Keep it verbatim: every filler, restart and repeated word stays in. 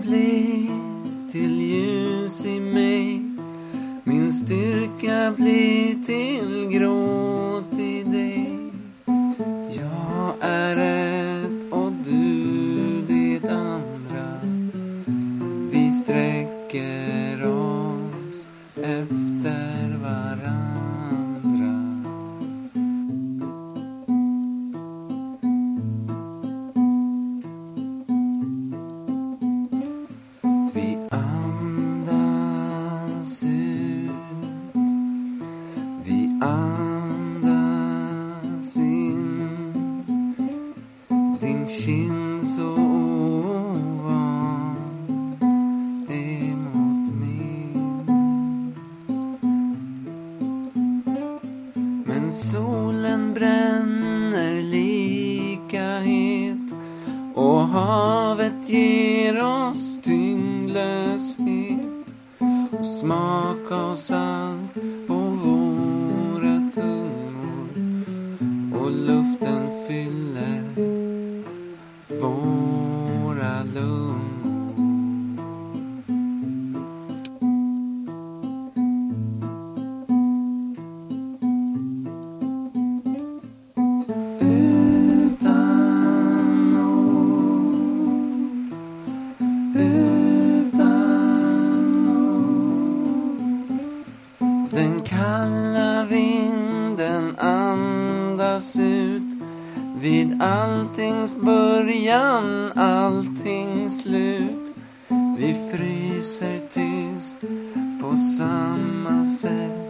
blir till ljus i mig. Min styrka blir till gråt i dig. Jag är ett och du det andra. Vi sträcker oss efter varandra. Vi andas ut. Vi andas in. Din kind så ovan emot min. Men solen bränner lika het och havet ger oss tyngdlöshet och smak av salt på våra tungor och luften fyller våra lungor. Utan ord, utan ord. Den kalla vinden andas ut. Vid alltings början, alltings slut. Vi fryser tyst på samma sätt.